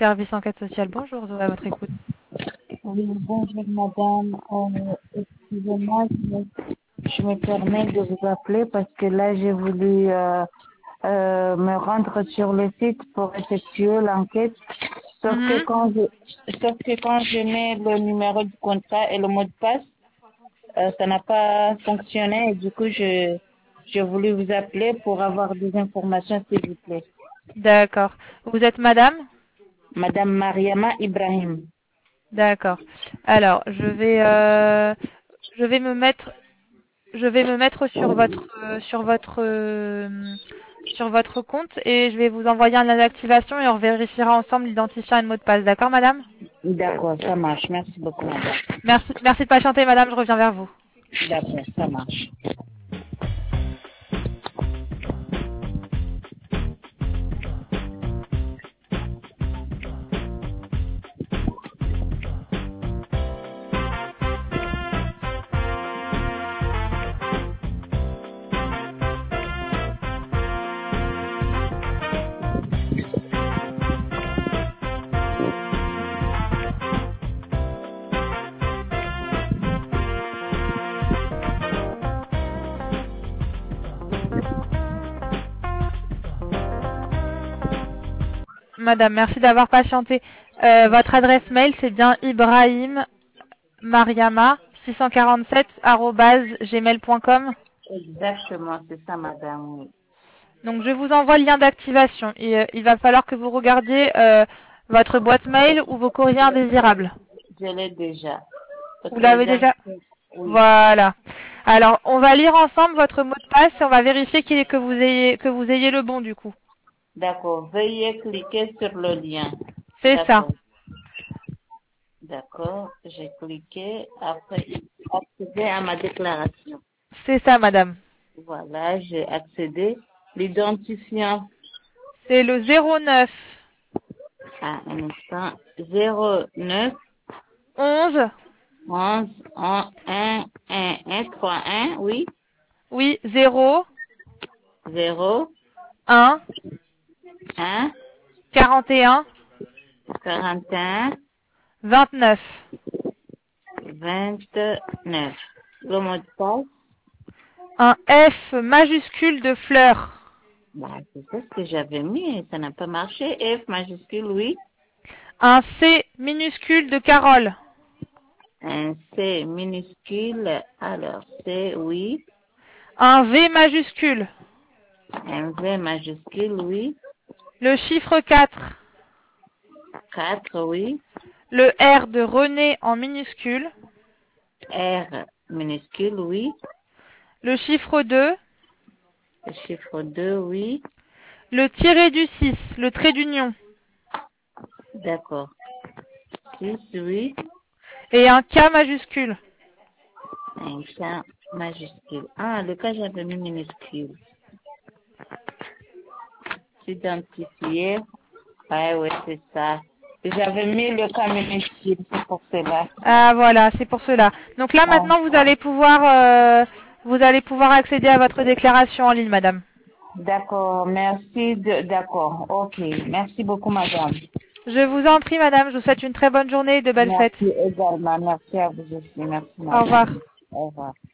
Service enquête sociale, bonjour, Zoé, à votre écoute. Oui, bonjour madame. Excusez-moi, je me permets de vous appeler parce que là j'ai voulu me rendre sur le site pour effectuer l'enquête. Sauf que Mhm. quand je mets le numéro du contrat et le mot de passe, ça n'a pas fonctionné et du coup j'ai voulu vous appeler pour avoir des informations s'il vous plaît. D'accord. Vous êtes madame? Madame Mariama Ibrahim. D'accord. Alors, je vais me mettre sur votre compte et je vais vous envoyer un lien d'activation et on vérifiera ensemble l'identifiant et le mot de passe. D'accord, madame? D'accord, ça marche. Merci beaucoup madame. Merci de patienter, madame, je reviens vers vous. D'accord, ça marche. Madame, merci d'avoir patienté. Votre adresse mail, c'est bien Ibrahim Mariama 647@gmail.com. Exactement, c'est ça madame. Oui. Donc je vous envoie le lien d'activation et il va falloir que vous regardiez votre boîte mail ou vos courriers indésirables. Je l'ai déjà. Vous l'avez déjà? Autorisation. Oui. Voilà. Alors on va lire ensemble votre mot de passe et on va vérifier que vous ayez le bon du coup. D'accord. Veuillez cliquer sur le lien. C'est ça. D'accord. D'accord. J'ai cliqué. Après, accéder à ma déclaration. C'est ça, madame. Voilà, j'ai accédé. L'identifiant C'est le 09 à un instant. 09 11. 11 1 3 1. Oui. Oui, 0 0 1 1 41 41 29. 29. Le mot de passe, Un F majuscule de fleur. bah, c'est ça ce que j'avais mis et ça n'a pas marché. F majuscule, oui. Un C minuscule de Carole. Un C minuscule, alors C, oui. Un V majuscule. Un V majuscule, oui. Le chiffre 4. 4, oui. Le R de René en minuscule. R minuscule, oui. Le chiffre 2. Le chiffre 2, oui. Le tiré du 6. Le trait d'union. D'accord. 6, oui. Et un K majuscule. Un K majuscule. Ah, le cas j'avais mis minuscule. S'identifier. Ah, ouais, c'est ça. J'avais mis le cas minuscule, c'est pour cela. Ah voilà, c'est pour cela. Donc là Ah, maintenant vous allez pouvoir accéder à votre déclaration en ligne, madame. d'accord, merci. D'accord, ok. Merci beaucoup, madame. Je vous en prie, madame, je vous souhaite une très bonne journée et de belles fêtes. Merci également. Merci à vous aussi. Merci, Au madame. revoir. Au revoir.